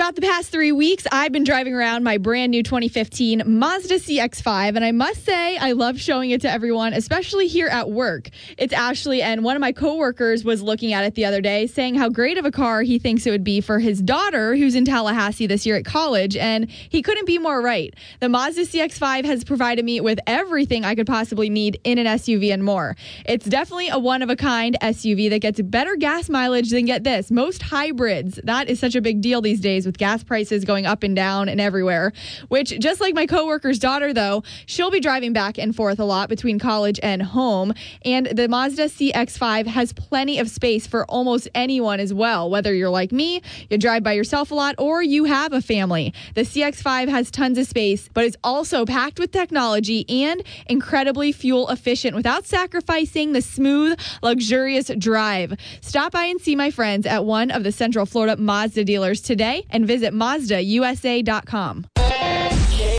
Throughout the past 3 weeks, I've been driving around my brand new 2015 Mazda CX-5, and I must say I love showing it to everyone, especially here at work. It's Ashley, and one of my coworkers was looking at it the other day, saying how great of a car he thinks it would be for his daughter, who's in Tallahassee this year at college, and he couldn't be more right. The Mazda CX-5 has provided me with everything I could possibly need in an SUV and more. It's definitely a one-of-a-kind SUV that gets better gas mileage than, get this, most hybrids. That is such a big deal these days with gas prices going up and down and everywhere, which, just like my coworker's daughter, though, she'll be driving back and forth a lot between college and home. And the Mazda CX-5 has plenty of space for almost anyone as well, whether you're like me, you drive by yourself a lot, or you have a family. The CX-5 has tons of space, but it's also packed with technology and incredibly fuel efficient without sacrificing the smooth, luxurious drive. Stop by and see my friends at one of the Central Florida Mazda dealers today and visit MazdaUSA.com.